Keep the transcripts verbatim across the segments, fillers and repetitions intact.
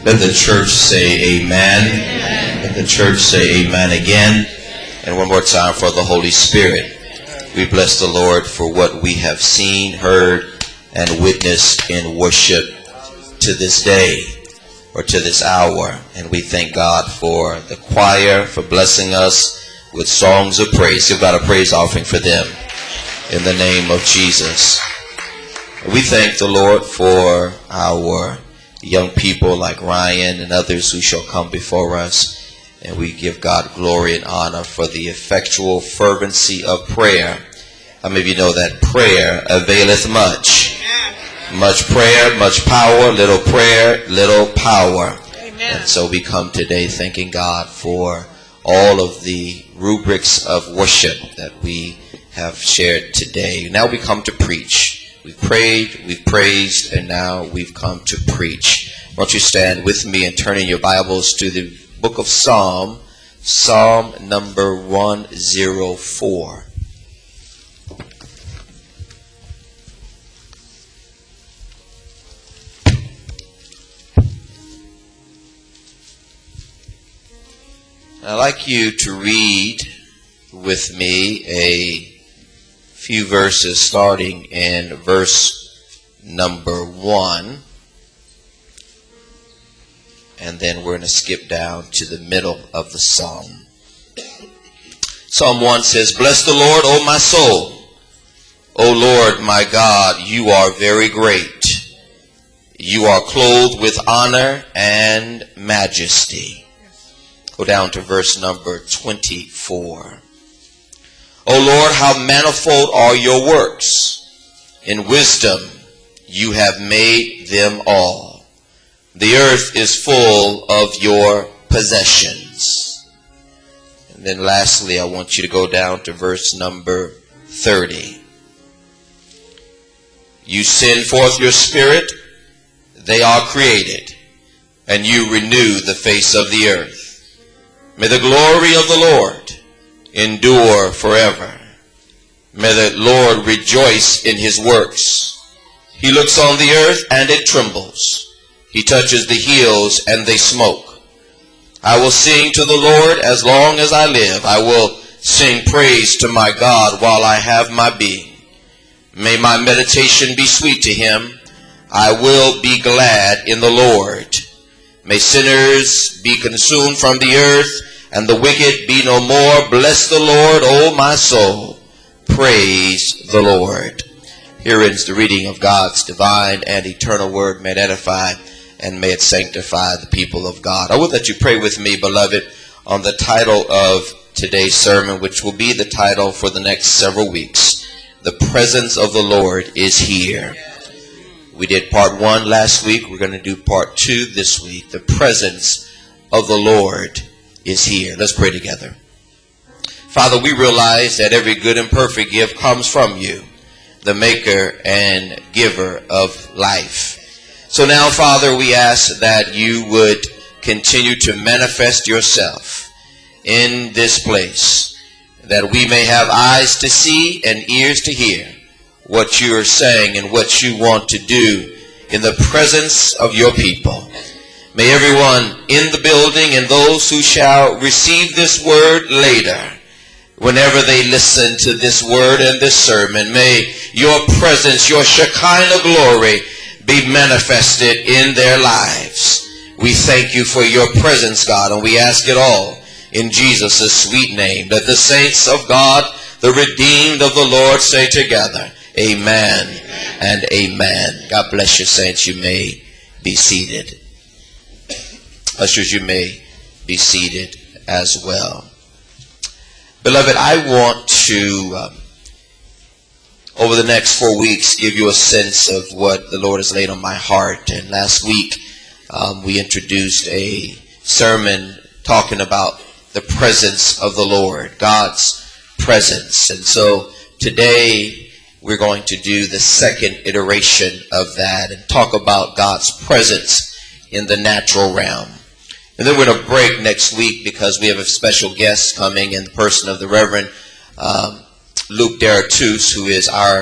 Let the church say amen. Amen. Let the church say amen again. And one more time for the Holy Spirit. We bless the Lord for what we have seen, heard, and witnessed in worship to this day or to this hour. And we thank God for the choir for blessing us with songs of praise. Give God a praise offering for them in the name of Jesus. We thank the Lord for our young people like Ryan and others who shall come before us. And we give God glory and honor for the effectual fervency of prayer. How many of you know that prayer availeth much? Much prayer, much power, little prayer, little power. Amen. And so we come today thanking God for all of the rubrics of worship that we have shared today. Now we come to preach. We've prayed, we've praised, and now we've come to preach. Why don't you stand with me and turn in your Bibles to the book of Psalm, Psalm number one oh four. I'd like you to read with me a few verses starting in verse number one. And then we're going to skip down to the middle of the psalm. Psalm one says, "Bless the Lord, O my soul. O Lord, my God, you are very great. You are clothed with honor and majesty." Go down to verse number twenty-four. "O Lord, how manifold are your works. In wisdom you have made them all. The earth is full of your possessions." And then lastly, I want you to go down to verse number thirty. "You send forth your spirit, they are created, and you renew the face of the earth. May the glory of the Lord endure forever. May the Lord rejoice in his works. He looks on the earth and it trembles. He touches the hills and they smoke. I will sing to the Lord as long as I live. I will sing praise to my God while I have my being. May my meditation be sweet to him. I will be glad in the Lord. May sinners be consumed from the earth, and the wicked be no more. Bless the Lord, O my soul. Praise the Lord." Here ends the reading of God's divine and eternal word. May it edify and may it sanctify the people of God. I would that you pray with me, beloved, on the title of today's sermon, which will be the title for the next several weeks. The presence of the Lord is here. We did part one last week. We're going to do part two this week. The presence of the Lord is here. Let's pray together. Father, we realize that every good and perfect gift comes from you, the maker and giver of life. So now, Father, we ask that you would continue to manifest yourself in this place, that we may have eyes to see and ears to hear what you are saying and what you want to do in the presence of your people. May everyone in the building and those who shall receive this word later, whenever they listen to this word and this sermon, may your presence, your Shekinah glory be manifested in their lives. We thank you for your presence, God, and we ask it all in Jesus' sweet name. Let the saints of God, the redeemed of the Lord, say together, amen, amen and amen. God bless you, saints. You may be seated. Ushers, you may be seated as well. Beloved, I want to, um, over the next four weeks, give you a sense of what the Lord has laid on my heart. And last week, um, we introduced a sermon talking about the presence of the Lord, God's presence. And so today, we're going to do the second iteration of that and talk about God's presence in the natural realm. And then we're going to break next week because we have a special guest coming in the person of the Reverend um, Luke Deratus, who is our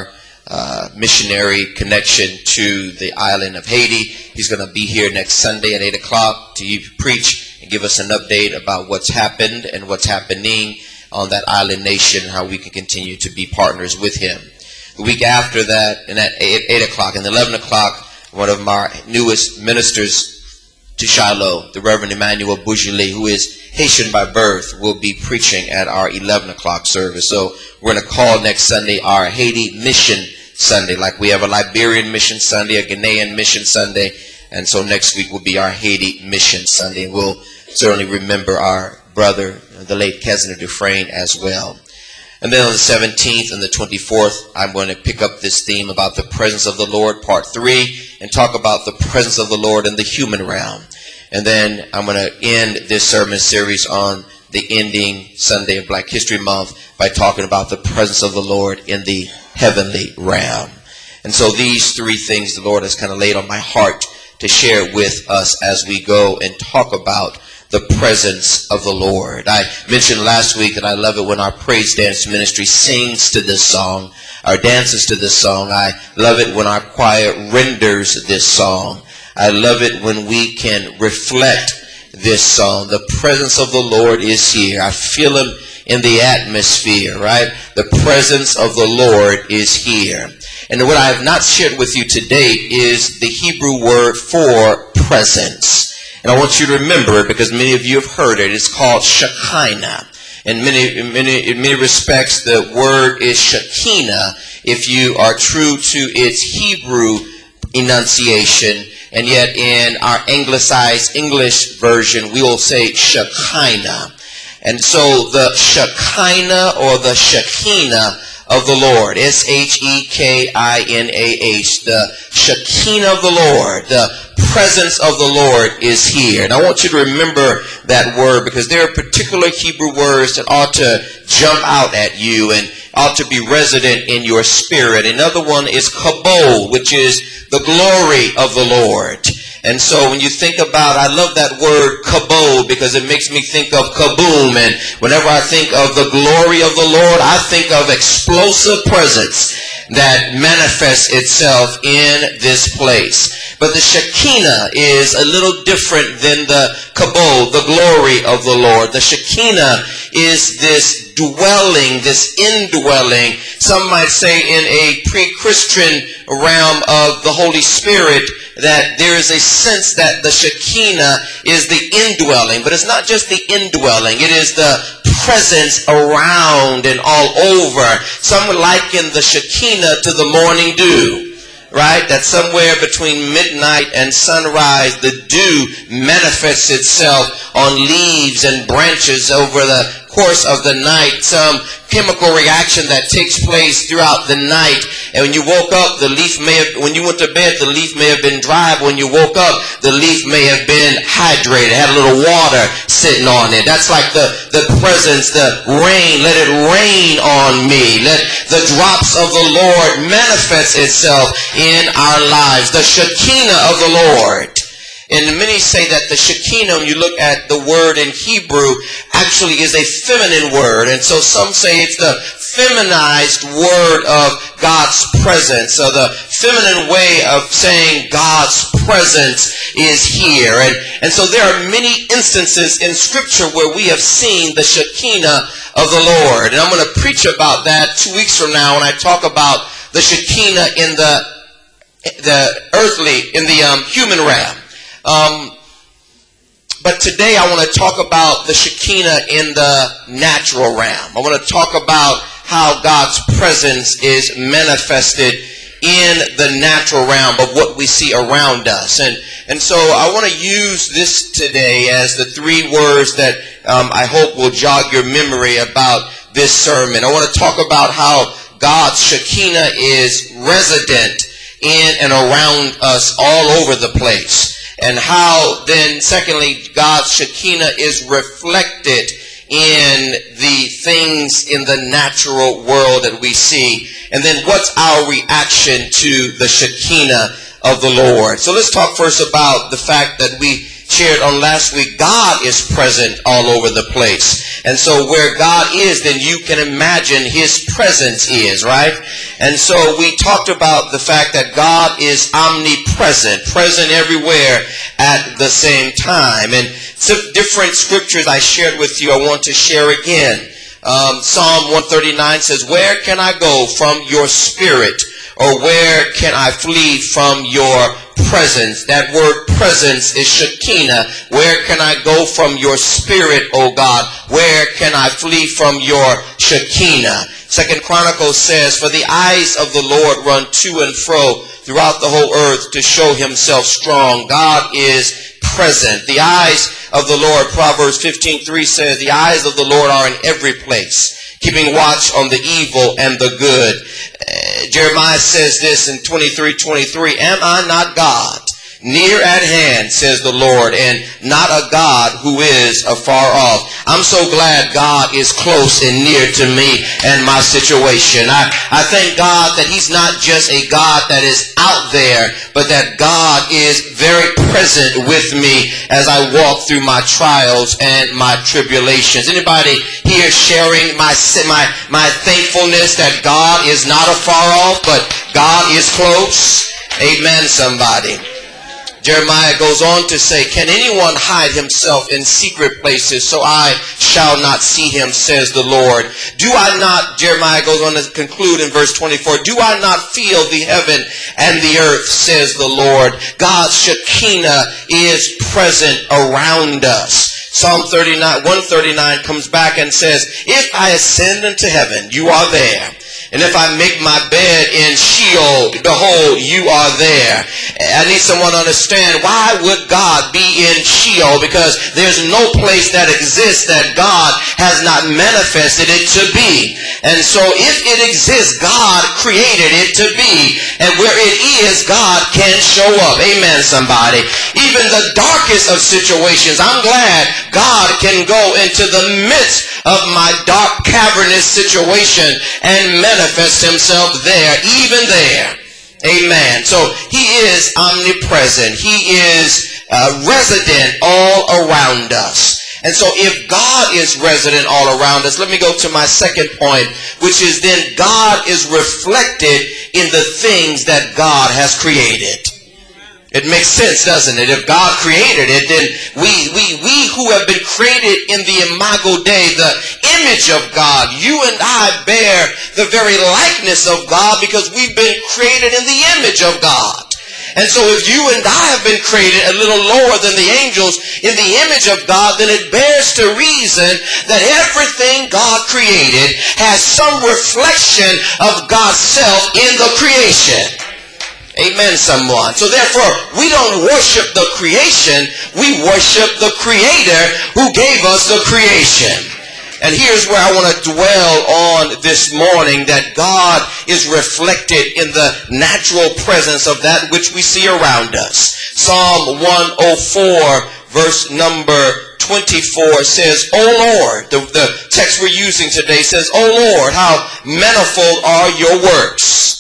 uh, missionary connection to the island of Haiti. He's going to be here next Sunday at eight o'clock to preach and give us an update about what's happened and what's happening on that island nation, and how we can continue to be partners with him. The week after that, and at eight, eight o'clock and eleven o'clock, one of my newest ministers to Shiloh, the Reverend Emmanuel Bougele, who is Haitian by birth, will be preaching at our eleven o'clock service. So we're going to call next Sunday our Haiti Mission Sunday, like we have a Liberian Mission Sunday, a Ghanaian Mission Sunday, and so next week will be our Haiti Mission Sunday. And we'll certainly remember our brother, the late Kesner Dufresne, as well. And then on the seventeenth and the twenty-fourth, I'm going to pick up this theme about the presence of the Lord, part three, and talk about the presence of the Lord in the human realm. And then I'm going to end this sermon series on the ending Sunday of Black History Month by talking about the presence of the Lord in the heavenly realm. And so these three things the Lord has kind of laid on my heart to share with us as we go and talk about the presence of the Lord. I mentioned last week that I love it when our praise dance ministry sings to this song, or dances to this song. I love it when our choir renders this song. I love it when we can reflect this song. The presence of the Lord is here. I feel him in the atmosphere, right? The presence of the Lord is here. And what I have not shared with you today is the Hebrew word for presence. And I want you to remember it because many of you have heard it. It's called Shekinah. In many, in many, in many respects, the word is Shekinah if you are true to its Hebrew enunciation. And yet in our anglicized English version, we will say Shekinah. And so the Shekinah or the Shekinah of the Lord, S H E K I N A H, the Shekinah of the Lord, the presence of the Lord is here. And I want you to remember that word because there are particular Hebrew words that ought to jump out at you and ought to be resident in your spirit. Another one is kabod, which is the glory of the Lord. And so when you think about, I love that word kabod because it makes me think of kaboom. And whenever I think of the glory of the Lord, I think of explosive presence that manifests itself in this place. But the Shekinah is a little different than the kabod, the glory of the Lord. The Shekinah is this dwelling, this indwelling, some might say in a pre-Christian realm of the Holy Spirit, that there is a sense that the Shekinah is the indwelling. But it's not just the indwelling. It is the presence around and all over. Some liken the Shekinah to the morning dew. Right? That somewhere between midnight and sunrise, the dew manifests itself on leaves and branches over the course of the night. Some chemical reaction that takes place throughout the night. And when you woke up, the leaf may have, when you went to bed, the leaf may have been dry. When you woke up, the leaf may have been hydrated, had a little water sitting on it. That's like the, the presence, the rain. Let it rain on me. Let the drops of the Lord manifest itself in our lives. The Shekinah of the Lord. And many say that the Shekinah, when you look at the word in Hebrew, actually is a feminine word. And so some say it's the feminized word of God's presence, or the feminine way of saying God's presence is here. And, and so there are many instances in Scripture where we have seen the Shekinah of the Lord. And I'm going to preach about that two weeks from now when I talk about the Shekinah in the, the earthly, in the um, human realm. Um, but today I want to talk about the Shekinah in the natural realm. I want to talk about how God's presence is manifested in the natural realm of what we see around us. And, and so I want to use this today as the three words that um, I hope will jog your memory about this sermon. I want to talk about how God's Shekinah is resident in and around us all over the place. And how then, secondly, God's Shekinah is reflected in the things in the natural world that we see. And then what's our reaction to the Shekinah of the Lord? So let's talk first about the fact that we shared on last week, God is present all over the place. And so where God is, then you can imagine his presence is, right? And so we talked about the fact that God is omnipresent, present everywhere at the same time. And some different scriptures I shared with you, I want to share again. Um, Psalm one thirty-nine says, where can I go from your spirit? Or where can I flee from your presence? That word presence is Shekinah. Where can I go from your spirit, O God? Where can I flee from your Shekinah? Second Chronicles says, for the eyes of the Lord run to and fro throughout the whole earth to show himself strong. God is present. The eyes of the Lord, Proverbs fifteen three says, the eyes of the Lord are in every place, keeping watch on the evil and the good. Uh, Jeremiah says this in twenty-three twenty-three, am I not God? Near at hand, says the Lord, and not a God who is afar off. I'm so glad God is close and near to me and my situation. I, I thank God that he's not just a God that is out there, but that God is very present with me as I walk through my trials and my tribulations. Anybody here sharing my, my, my thankfulness that God is not afar off, but God is close? Amen, somebody. Jeremiah goes on to say, can anyone hide himself in secret places so I shall not see him, says the Lord? Do I not, Jeremiah goes on to conclude in verse twenty-four, do I not feel the heaven and the earth, says the Lord? God's Shekinah is present around us. Psalm thirty-nine, one thirty-nine comes back and says, if I ascend into heaven, you are there. And if I make my bed in Sheol, behold, you are there. I need someone to understand, why would God be in Sheol? Because there's no place that exists that God has not manifested it to be. And so if it exists, God created it to be. And where it is, God can show up. Amen, somebody. Even the darkest of situations, I'm glad God can go into the midst of my dark, cavernous situation and manifest himself there, even there. Amen. So he is omnipresent. He is uh, resident all around us. And so if God is resident all around us, let me go to my second point, which is then God is reflected in the things that God has created. It makes sense, doesn't it? If God created it, then we, we, we who have been created in the imago Dei, the image of God, you and I bear the very likeness of God because we've been created in the image of God. And so if you and I have been created a little lower than the angels in the image of God, then it bears to reason that everything God created has some reflection of God's self in the creation. Amen, someone. So therefore, we don't worship the creation, we worship the Creator who gave us the creation. And here's where I want to dwell on this morning, that God is reflected in the natural presence of that which we see around us. Psalm one oh four, verse number twenty-four says, O Lord, the, the text we're using today says, O Lord, how manifold are your works.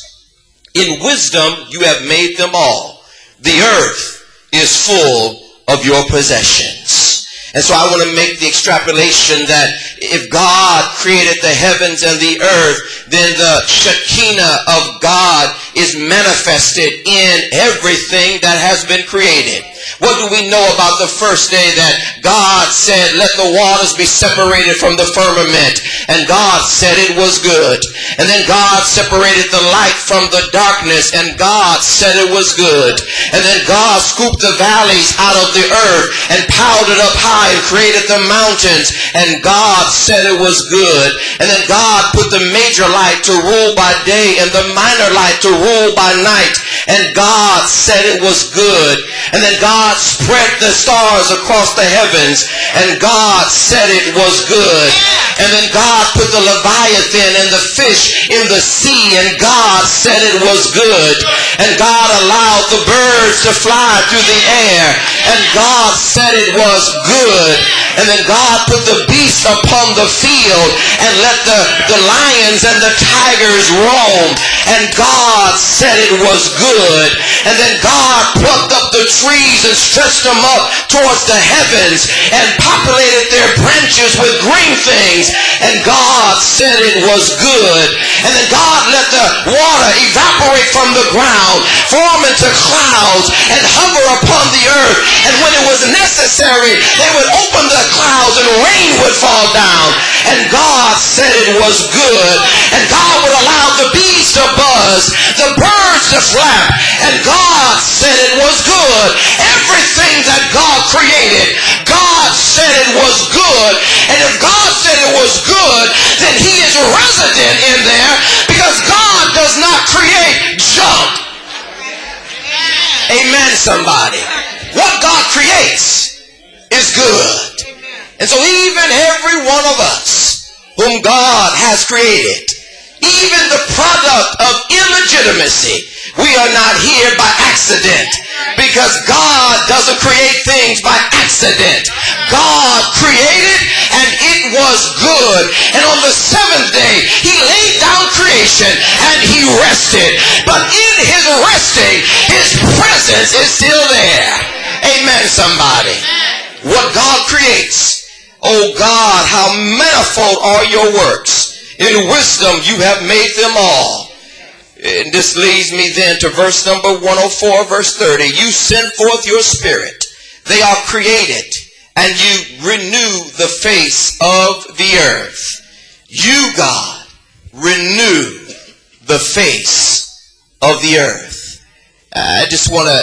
In wisdom you have made them all. The earth is full of your possessions. And so I want to make the extrapolation that if God created the heavens and the earth, then the Shekinah of God is manifested in everything that has been created. What do we know about the first day that God said, let the waters be separated from the firmament? And God said it was good. And then God separated the light from the darkness, and God said it was good. And then God scooped the valleys out of the earth and piled it up high and created the mountains, and God said it was good. And then God put the major light to rule by day and the minor light to rule by night, and God said it was good. And then God spread the stars across the heavens, and God said it was good. And then God put the Leviathan and the fish in the sea, and God said it was good. And God allowed the birds to fly through the air, and God said it was good. And then God put the beasts upon the field and let the, the lions and the tigers roam, and God said it was good. And then God plucked up the trees and stretched them up towards the heavens and populated their branches with green things. And God said it was good. And then God let the water evaporate from the ground, form into clouds, and hover upon the earth. And when it was necessary, they would open the clouds and rain would fall down. And God said it was good. And God would allow the bees to buzz, the birds to flap. And God said it was good. Everything that God created, God said it was good. And if God said it was good, then he is resident in there, because God does not create junk. Amen, somebody. What God creates is good. And so even every one of us whom God has created, even the product of illegitimacy, we are not here by accident, because God doesn't create things by accident. God created and it was good. And on the seventh day, he laid down creation and he rested. But in his resting, his presence is still there. Amen, somebody. What God creates, oh God, how manifold are your works. In wisdom you have made them all. And this leads me then to verse number one oh four, verse thirty. You send forth your spirit. They are created, and you renew the face of the earth. You, God, renew the face of the earth. I just want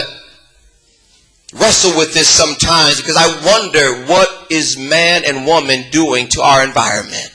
to wrestle with this sometimes, because I wonder, what is man and woman doing to our environment?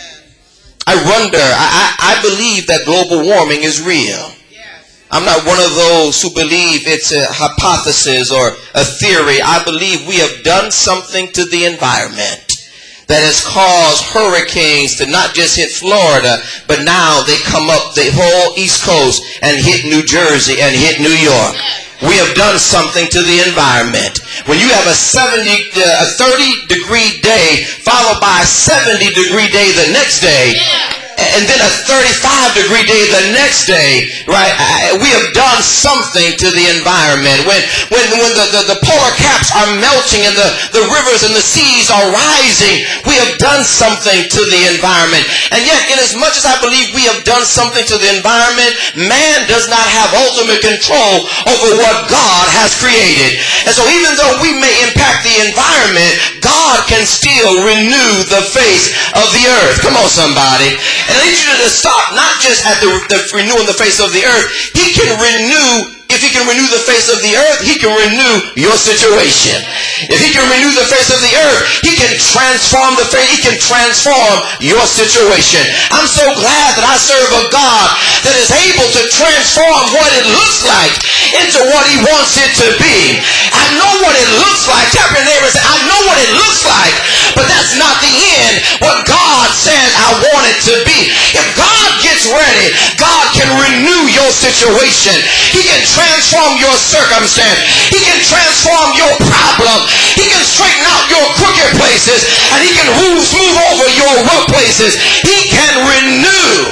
I wonder, I, I believe that global warming is real. I'm not one of those who believe it's a hypothesis or a theory. I believe we have done something to the environment that has caused hurricanes to not just hit Florida, but now they come up the whole East Coast and hit New Jersey and hit New York. We have done something to the environment. When you have a seventy, uh, a thirty degree day followed by a seventy degree day the next day, and then a thirty-five degree day the next day, right? We have done something to the environment. When when when the, the, the polar caps are melting and the, the rivers and the seas are rising, we have done something to the environment. And yet, in as much as I believe we have done something to the environment, man does not have ultimate control over what God has created. And so even though we may impact the environment, God can still renew the face of the earth. Come on, somebody. And I need you to stop not just at the, the renewing the face of the earth. He can renew, if he can renew the face of the earth, he can renew your situation. If he can renew the face of the earth, he can transform the face, he can transform your situation. I'm so glad that I serve a God that is able to transform what it looks like into what he wants it to be. I know what it looks like. Tap your neighbor and say, I know what it looks like, but that's not the end. What God says I want it to be. If God gets ready, God can renew your situation. He can transform your circumstance. He can transform your problem. He can straighten out your crooked places, and he can move, smooth over your rough places. He can renew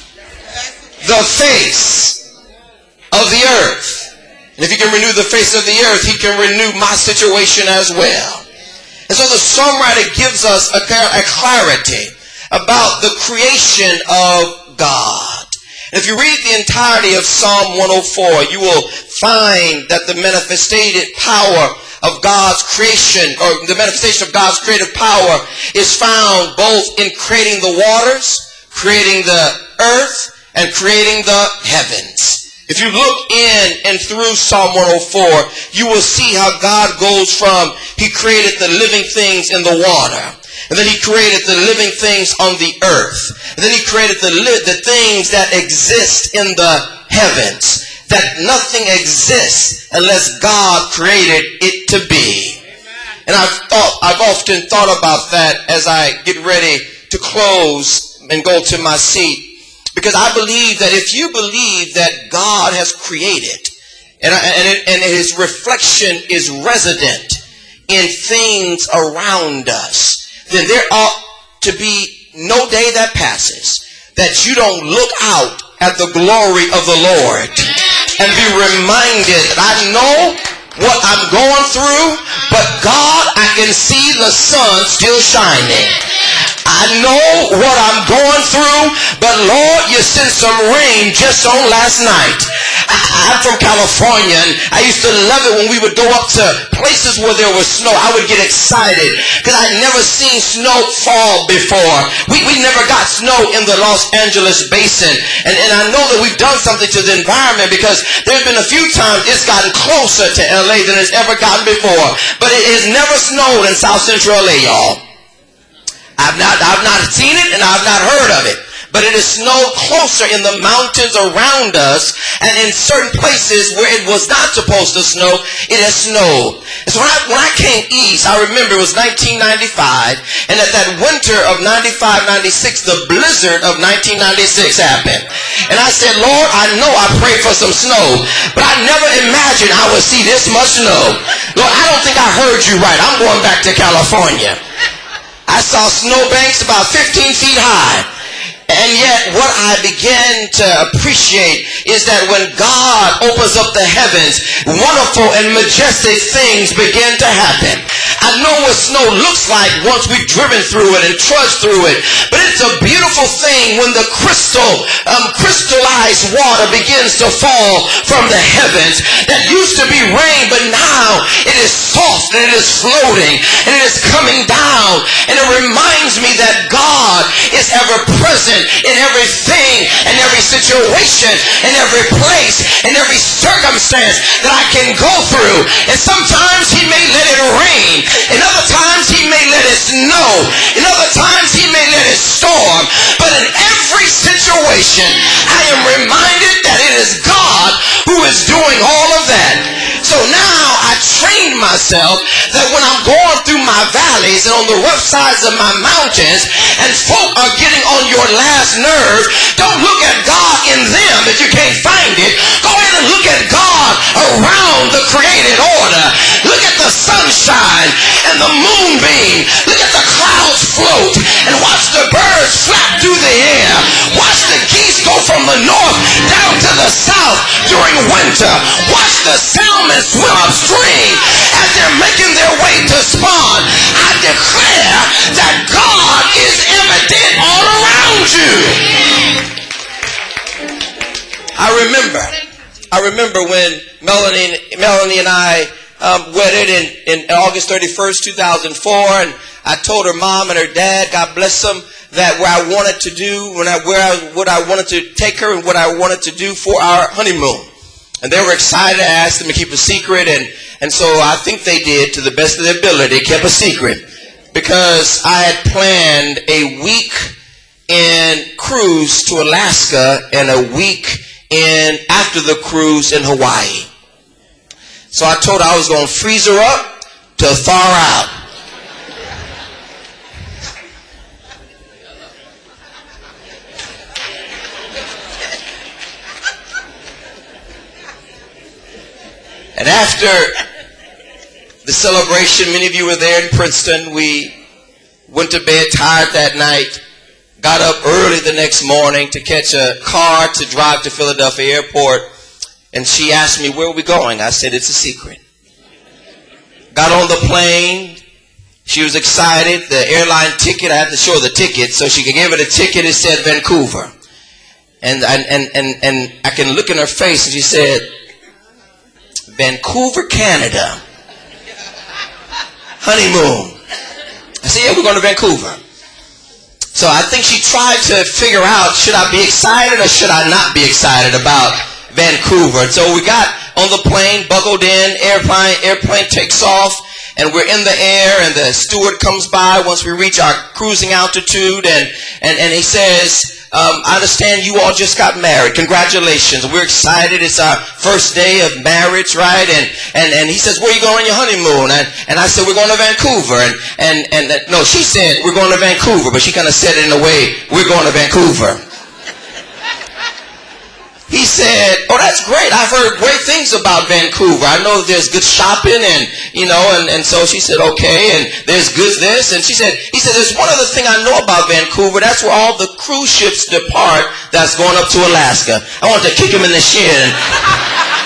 the face of the earth. And if he can renew the face of the earth, he can renew my situation as well. And so the songwriter gives us a, a clarity about the creation of God. And if you read the entirety of Psalm one oh four, you will find that the manifested power of God's creation, or the manifestation of God's creative power, is found both in creating the waters, creating the earth, and creating the heavens. If you look in and through Psalm one oh four, you will see how God goes from, he created the living things in the water. And then he created the living things on the earth. And then he created the, li- the things that exist in the heavens. That nothing exists unless God created it to be. And I've thought, I've often thought about that as I get ready to close and go to my seat. Because I believe that if you believe that God has created, and, and, it, and his reflection is resident in things around us, then there ought to be no day that passes that you don't look out at the glory of the Lord. and be reminded that I know what I'm going through, but God, I can see the sun still shining. I know what I'm going through, but Lord, you sent some rain just on last night. I, I'm from California, and I used to love it when we would go up to places where there was snow. I would get excited because I'd never seen snow fall before. We, we never got snow in the Los Angeles basin, and, and I know that we've done something to the environment because there's been a few times it's gotten closer to L A than it's ever gotten before, but it has never snowed in South Central L A, y'all. I've not, I've not seen it and I've not heard of it, but it has snowed closer in the mountains around us, and in certain places where it was not supposed to snow, it has snowed. And so when I, when I came east, I remember it was nineteen ninety-five, and at that winter of ninety-five ninety-six, the blizzard of nineteen ninety-six happened. And I said, Lord, I know I prayed for some snow, but I never imagined I would see this much snow. Lord, I don't think I heard you right. I'm going back to California. I saw snowbanks about fifteen feet high. And yet what I began to appreciate is that when God opens up the heavens, wonderful and majestic things begin to happen. I know what snow looks like once we've driven through it and trudged through it, but it's a beautiful thing when the crystal, um, crystallized water begins to fall from the heavens. That used to be rain, but now it is soft and it is floating and it is coming down, and it reminds me that God is ever present in everything and every situation, in every place, in every circumstance that I can go through. And sometimes he may let it rain, and other times he may let it snow, and other times he may let it storm, but in every situation I am reminded that it is God who is doing all of that. So now I trained myself that when I'm going through my valleys and on the rough sides of my mountains and folk are getting on your last nerve, don't look at God in them if you can't find it. Go ahead and look at God around the created order. Look at the sunshine and the moonbeam. Look at the clouds float and watch the birds flap through the air. Watch the geese go from the north down to the south during winter. Watch the salmon swim upstream as they're making their way to spawn. I declare that God is evident all around you. I remember, I remember when Melanie, Melanie and I um, wedded in, in August thirty-first, two thousand four, and I told her mom and her dad, God bless them, that where I wanted to do, when I, where I, what I wanted to take her and what I wanted to do for our honeymoon. And they were excited. I asked them to keep a secret, and, and so I think they did to the best of their ability, kept a secret, because I had planned a week in cruise to Alaska and a week in after the cruise in Hawaii. So I told her I was going to freeze her up to thaw out. And after the celebration, many of you were there in Princeton. We went to bed tired that night, got up early the next morning to catch a car to drive to Philadelphia Airport. And she asked me, where are we going? I said, it's a secret. Got on the plane. She was excited. The airline ticket, I had to show her the ticket so she could give her the ticket. It said Vancouver. And, and, and, and, and I can look in her face, and she said, Vancouver, Canada. Honeymoon. I said, yeah, we're going to Vancouver. So I think she tried to figure out, should I be excited or should I not be excited about Vancouver? So we got on the plane, buckled in, airplane, airplane takes off, and we're in the air, and the steward comes by once we reach our cruising altitude, and, and, and he says, Um, I understand you all just got married. Congratulations. We're excited. It's our first day of marriage, right? And and, and he says, where are you going on your honeymoon? And, and I said, we're going to Vancouver. And, and, and uh, no, she said, we're going to Vancouver, but she kind of said it in a way, we're going to Vancouver. He said, oh, that's great. I've heard great things about Vancouver. I know there's good shopping and, you know, and, and so she said, okay, and there's good this. And she said, he said, there's one other thing I know about Vancouver. That's where all the cruise ships depart that's going up to Alaska. I wanted to kick him in the shin.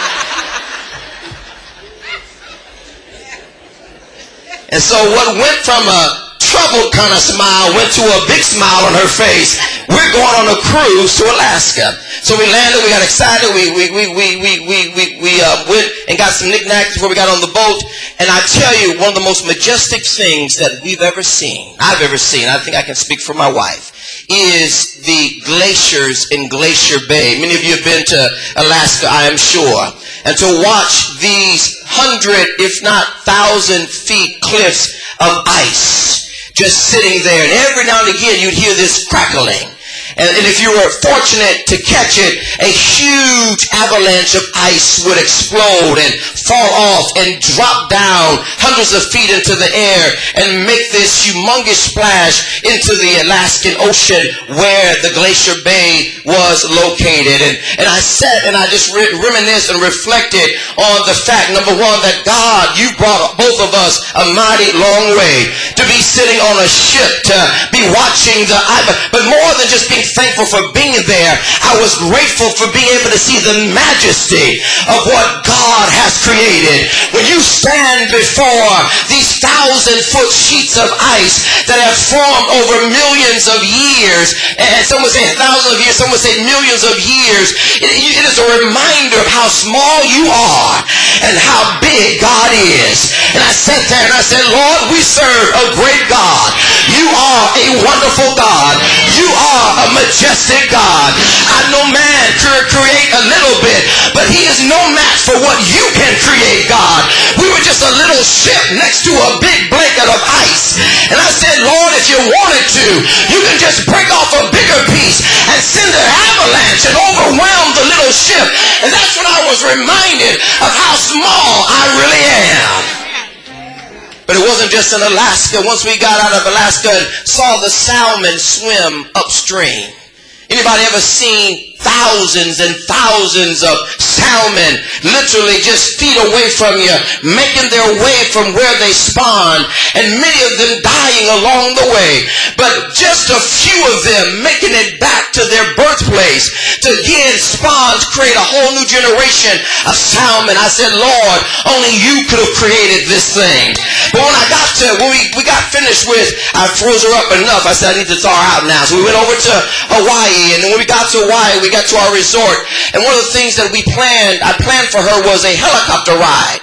And so what went from a troubled kind of smile went to a big smile on her face. We're going on a cruise to Alaska. So we landed, we got excited, we we we we we we we, we uh, went and got some knickknacks before we got on the boat. And I tell you, one of the most majestic things that we've ever seen, I've ever seen, I think I can speak for my wife, is the glaciers in Glacier Bay. Many of you have been to Alaska, I am sure. And to watch these hundred, if not thousand feet cliffs of ice just sitting there. And every now and again you'd hear this crackling. And, and if you were fortunate to catch it, a huge avalanche of ice would explode and fall off and drop down hundreds of feet into the air and make this humongous splash into the Alaskan Ocean where the Glacier Bay was located. And, and I sat and I just re- reminisced and reflected on the fact, number one, that God, you brought both of us a mighty long way to be sitting on a ship, to be watching the, but more than just being thankful for being there, I was grateful for being able to see the majesty of what God has created. When you stand before these thousand foot sheets of ice that have formed over millions of years, and some would say thousands of years, some would say millions of years, it, it is a reminder of how small you are and how big God is. And I sat there and I said, Lord, we serve a great God. You are a wonderful God. You are a majestic God. I know man could create a little bit, but he is no match for what you can create, God. We were just a little ship next to a big blanket of ice. And I said, Lord, if you wanted to, you can just break off a bigger piece and send an avalanche and overwhelm the little ship. And that's when I was reminded of how small I really am. But it wasn't just in Alaska. Once we got out of Alaska and saw the salmon swim upstream. Anybody ever seen thousands and thousands of salmon literally just feet away from you, making their way from where they spawn, and many of them dying along the way, but just a few of them making it back to their birthplace to again spawn, to create a whole new generation of salmon. I said, Lord, only you could have created this thing. But when I got to, when we, we got finished with, I froze her up enough, I said, I need to thaw her out now. So we went over to Hawaii, and then when we got to Hawaii, we got to our resort, and one of the things that we planned, I planned for her was a helicopter ride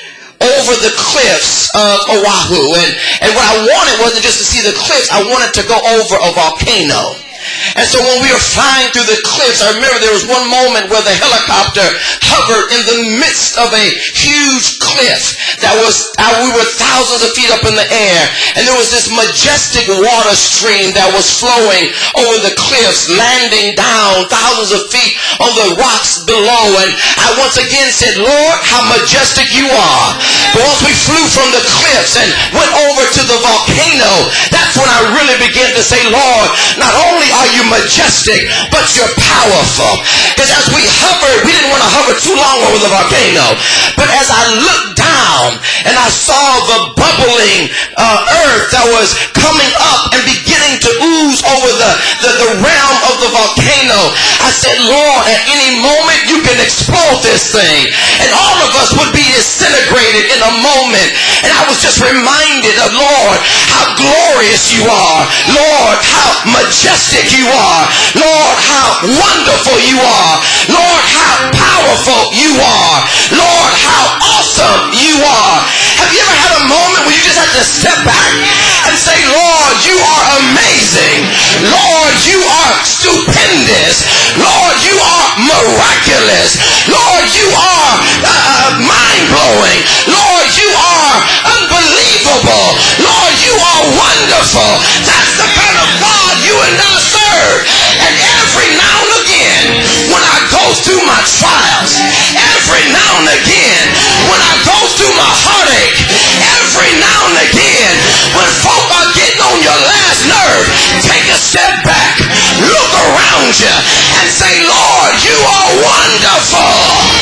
over the cliffs of Oahu. And, and what I wanted wasn't just to see the cliffs, I wanted to go over a volcano. And so when we were flying through the cliffs, I remember there was one moment where the helicopter hovered in the midst of a huge cliff that was, uh, we were thousands of feet up in the air, and there was this majestic water stream that was flowing over the cliffs, landing down thousands of feet on the rocks below. And I once again said, Lord, how majestic you are. But once we flew from the cliffs and went over to the volcano, that's when I really began to say, Lord, not only are you majestic, but you're powerful. Because as we hovered, we didn't want to hover too long over the volcano. But as I looked down and I saw the bubbling uh, earth that was coming up and beginning to ooze over the, the, the realm of the volcano, I said, Lord, at any moment you can explode this thing. And all of us would be disintegrated in a moment. And I was just reminded of, Lord, how glorious you are. Lord, how majestic you are. Lord, how wonderful you are. Lord, how powerful you are. Lord, how awesome you are. Have you ever had a moment where you just had to step back and say, Lord, you are amazing. Lord, you are stupendous. Lord, you are miraculous. Lord, you are uh, mind-blowing. Lord, you are unbelievable. Lord, you are wonderful. That's the kind of God you and I serve. And every now and again, when I go through my trials, every now and again, when I go through my heartache, every now and again, when folk are getting on your last nerve, take a step back, look around you, and say, Lord, you are wonderful.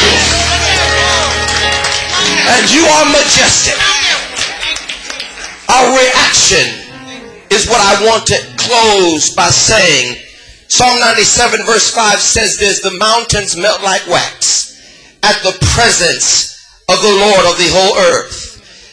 And you are majestic. Our reaction is what I want to close by saying. Psalm ninety-seven verse five says this, the mountains melt like wax at the presence of the Lord of the whole earth.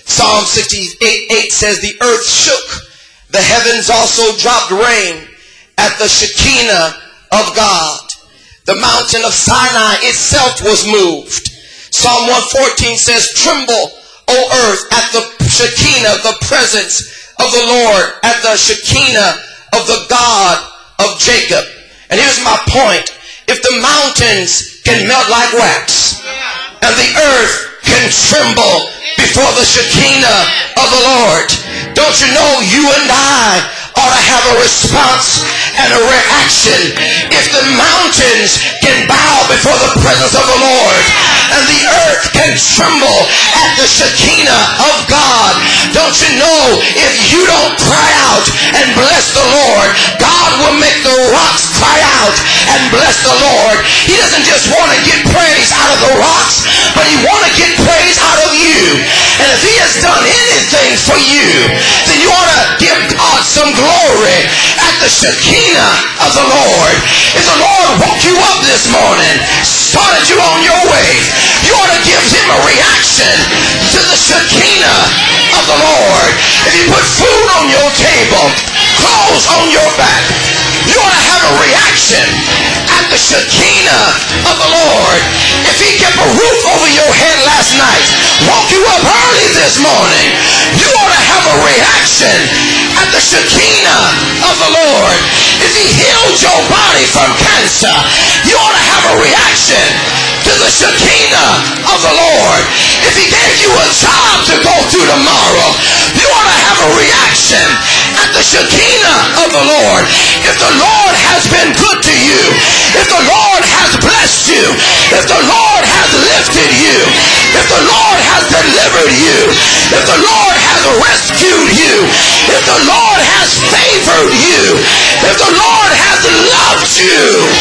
Psalm sixty-eight eight says, the earth shook, the heavens also dropped rain at the Shekinah of God. The mountain of Sinai itself was moved. Psalm one fourteen says, tremble, O earth, at the Shekinah, the presence of the Lord, at the Shekinah of the God of Jacob. And here's my point. If the mountains can melt like wax, and the earth can tremble before the Shekinah of the Lord, don't you know you and I ought to have a response and a reaction? If the mountains can bow before the presence of the Lord, and the earth can tremble at the Shekinah of God, don't you know if you don't cry out and bless the Lord, God will make the rocks cry out and bless the Lord. He doesn't just want to get praise out of the rocks, but he want to get praise out of you. And if he has done anything for you, then you ought to give God some glory at the Shekinah of the Lord. If the Lord woke you up this morning, started you on your way, you ought to give him a reaction to the Shekinah of the Lord. If he put food on your table, clothes on your back, you ought to have a reaction at the Shekinah of the Lord. If he kept a roof over your head last night, woke you up early this morning, you ought to have a reaction at the Shekinah of the Lord. If he healed your body from cancer, you ought to have a reaction to the Shekinah of the Lord. If he gave you a job to go through tomorrow, you ought to have a reaction at the Shekinah of the Lord. If the Lord has been good to you, if the Lord has blessed you, if the Lord has lifted you, if the Lord has delivered you, if the Lord has rescued you, if the Lord has favored you, if the Lord has loved you,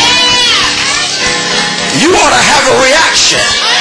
you ought to have a reaction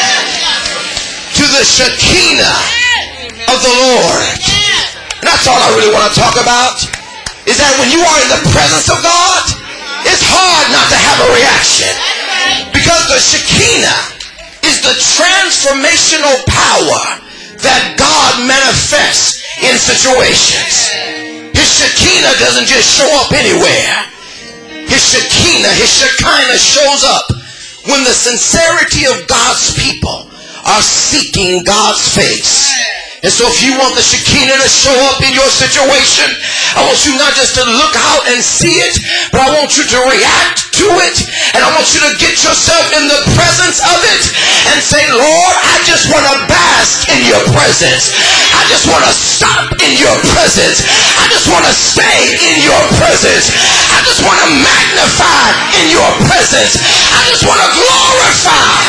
to the Shekinah of the Lord. And that's all I really want to talk about, is that when you are in the presence of God, it's hard not to have a reaction, because the Shekinah is the transformational power that God manifests in situations. His Shekinah doesn't just show up anywhere. His Shekinah, his Shekinah shows up when the sincerity of God's people are seeking God's face. And so if you want the Shekinah to show up in your situation, I want you not just to look out and see it, but I want you to react to it. And I want you to get yourself in the presence of it and say, Lord, I just want to bask in your presence. I just want to stop in your presence. I just want to stay in your presence. I just want to magnify in your presence. I just want to glorify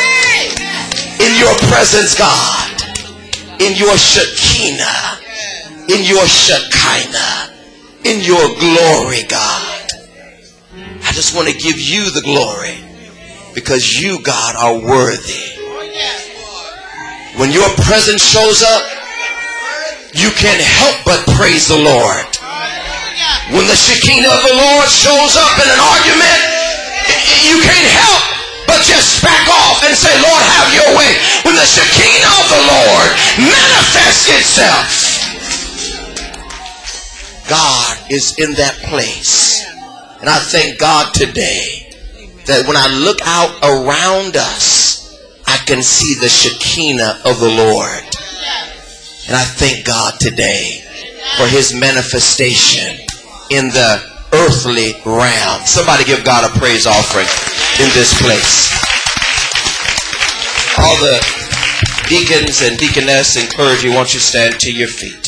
in your presence, God. In your Shekinah, in your Shekinah, in your glory, God. I just want to give you the glory, because you, God, are worthy. When your presence shows up, you can't help but praise the Lord. When the Shekinah of the Lord shows up in an argument, you can't help but just back off and say, Lord, have your way. When the Shekinah of the Lord manifests itself, God is in that place. And I thank God today that when I look out around us, I can see the Shekinah of the Lord. And I thank God today for his manifestation in the earthly realm. Somebody give God a praise offering in this place. All the deacons and deaconess encourage you, won't you stand to your feet.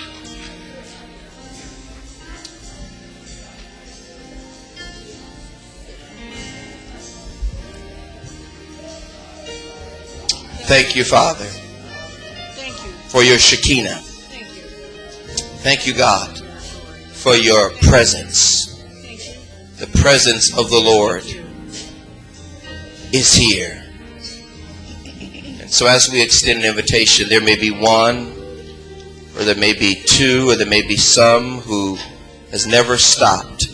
Thank you, Father. Thank you. For your Shekinah. Thank you. Thank you, God, for your presence. Thank you. The presence of the Lord is here. And so as we extend an invitation, there may be one, or there may be two, or there may be some who has never stopped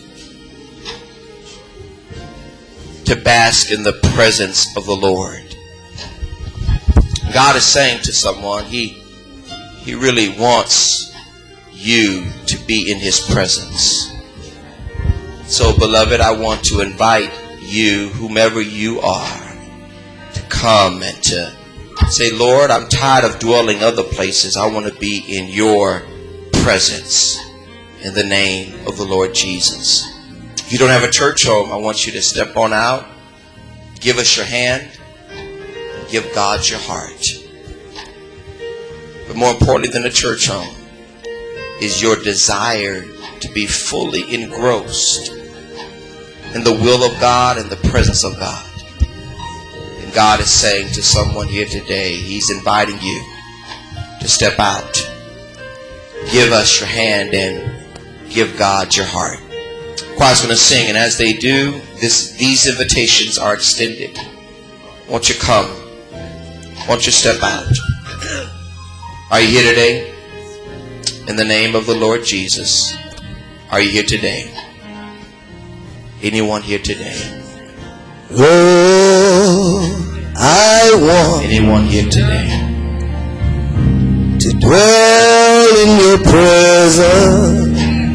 to bask in the presence of the Lord. God is saying to someone, He He really wants you to be in his presence. So, beloved, I want to invite you, whomever you are, to come and to say, Lord, I'm tired of dwelling other places. I want to be in your presence in the name of the Lord Jesus. If you don't have a church home, I want you to step on out, give us your hand, and give God your heart. But more importantly than a church home is your desire to be fully engrossed in the will of God and the presence of God. And God is saying to someone here today, he's inviting you to step out. Give us your hand and give God your heart. The choir's going to sing, and as they do, this, these invitations are extended. Won't you come? Won't you step out? Are you here today? In the name of the Lord Jesus. Are you here today? Anyone here today? Lord, I want Anyone here today? to dwell in your presence.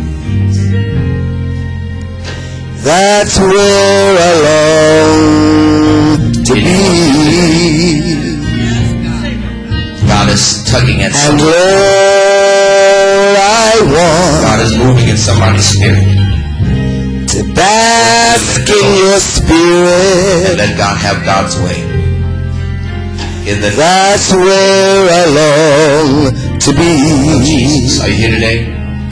That's where I long to be. God is tugging at And someone. Lord, I want God is moving in somebody's spirit. to bask in your And spirit. let God have God's way. In the name That's where I long to of be. Jesus. Are you here today?